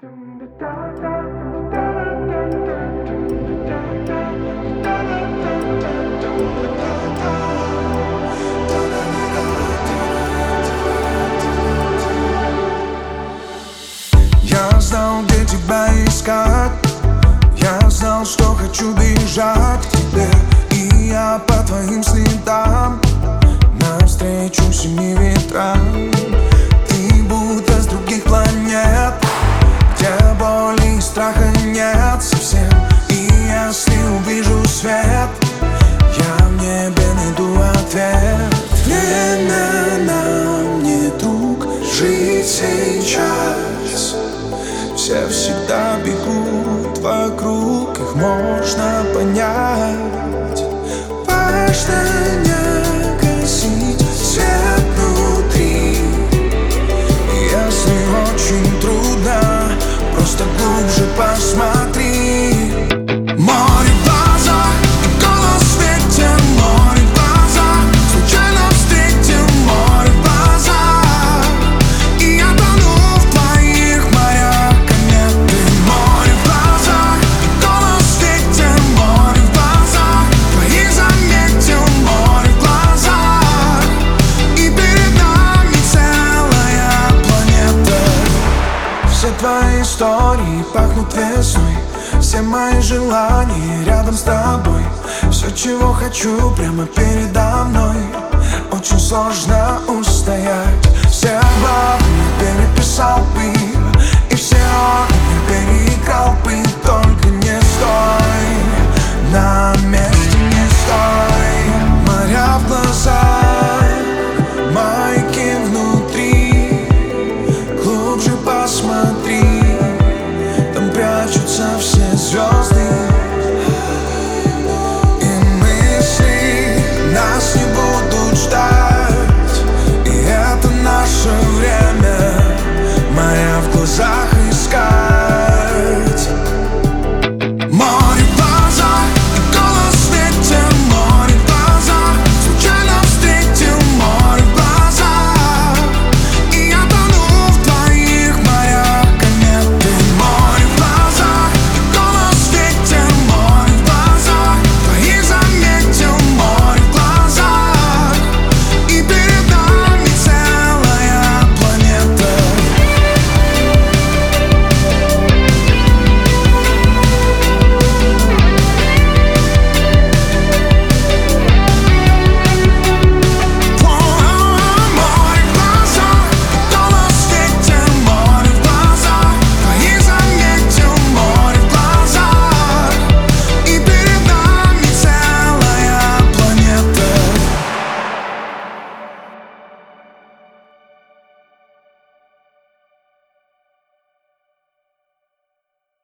Я знал, где тебя искать. Я знал, что хочу бежать к тебе. И я по твоим следам навстречу семи ветрам. Ты будто с других планет, где боли и страха нет совсем. И если увижу свет, я в небе найду ответ. Время нам не друг, жить сейчас. Все всегда бегут вокруг, их можно понять. Важно не гасить свет внутри. Если очень трудно, просто глубже посмотри. Море в глазах и голос в свете. Море в глазах, случайно встретил. Море в глазах, и я тону в твоих морях кометы. Море в глазах и голос в свете. Море в глазах, твоих заметил. Море в глазах, и перед нами целая планета. Все твои истории пахнут весной. Все мои желания рядом с тобой. Все, чего хочу, прямо передо мной. Очень сложно устоять. Все главы я переписал бы.